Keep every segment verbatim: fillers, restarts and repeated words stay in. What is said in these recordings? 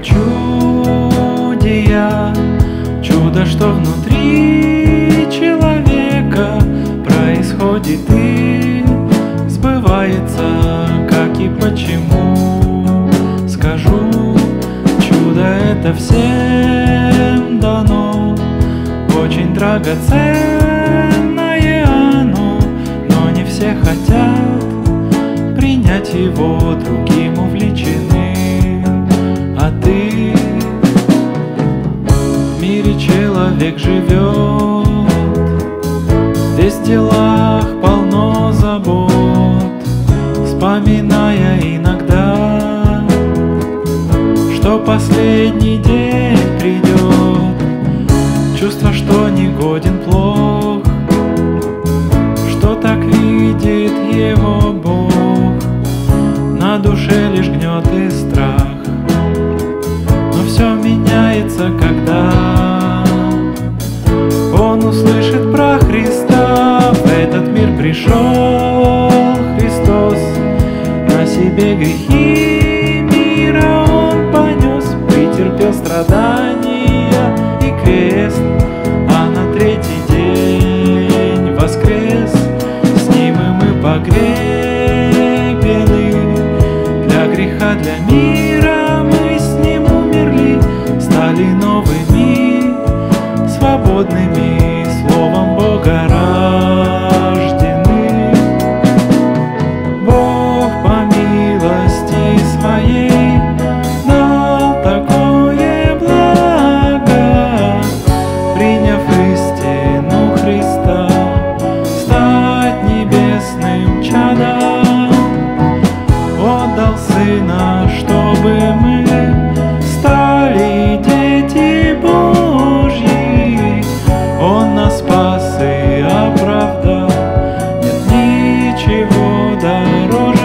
чуде я, чудо, что внутри человека происходит и сбывается, как и почему. Скажу, чудо это всем дано, очень драгоценное оно, но не все хотят принять его, другим увлечены. А ты в мире человек живет, весь в делах полно забот, вспоминая иногда, что последний день придет. Чувство, что не годен плох, что так видит его Бог, на душе лишь гнет и страх. Но все меняется, когда он услышит про Христа. В этот мир пришел Христос, на себе грехи мира он понес, претерпел страдания и крест, а на третий день воскрес. С ним и мы погребены, для греха, для мира мы с ним умерли, стали новыми, свободными, словом Бога рождены. Бог по милости своей дал такое благо, приняв истину Христа, стать небесным чадом. Отдал Сына, чтобы мы стали дети Божьи. Он нас спас и оправдал, нет ничего дороже.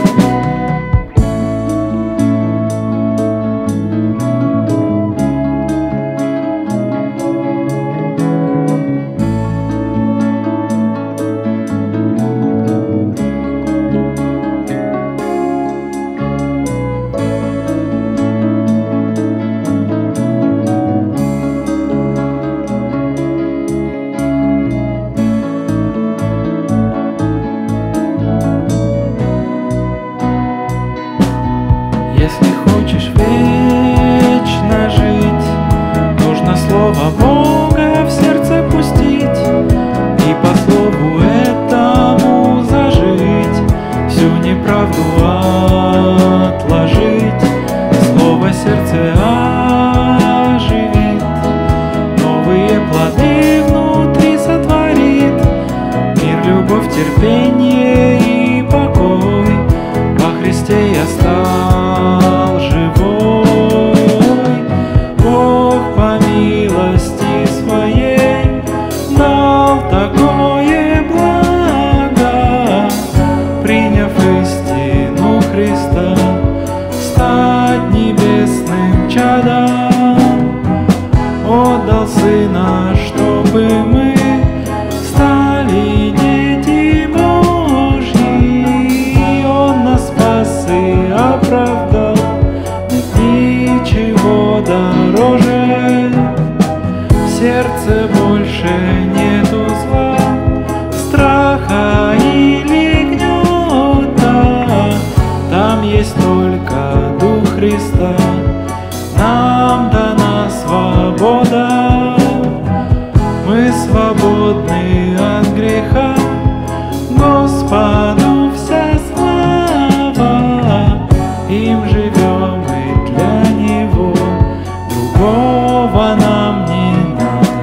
Если хочешь вечно жить, нужно слово Бога в сердце пустить и по слову этому зажить, всю неправду отложить. Слово сердце оживит, новые плоды внутри сотворит, мир, любовь, терпение и покой. Во Христе я стал живой. Бог по милости своей дал такое благо, приняв истину Христа, стать небесным чадом. Отдал Сына, чтобы мы стали дети Божьи. Он нас спас и оправдал, нет ничего дороже. В сердце больше нету зла, страха или гнета, там есть только Дух Христа, нам дана свобода. Мы свободны от греха, Господу вся слава, им живем и для Него, другого нам не надо.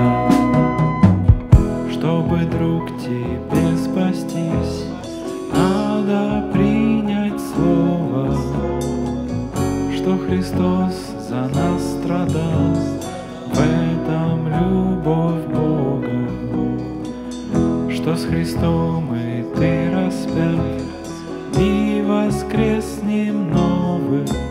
Чтобы, друг, тебе спастись, надо принять слово, что Христос за нас страдал, в этом любовь Бога, что с Христом и ты распят, и воскреснем новым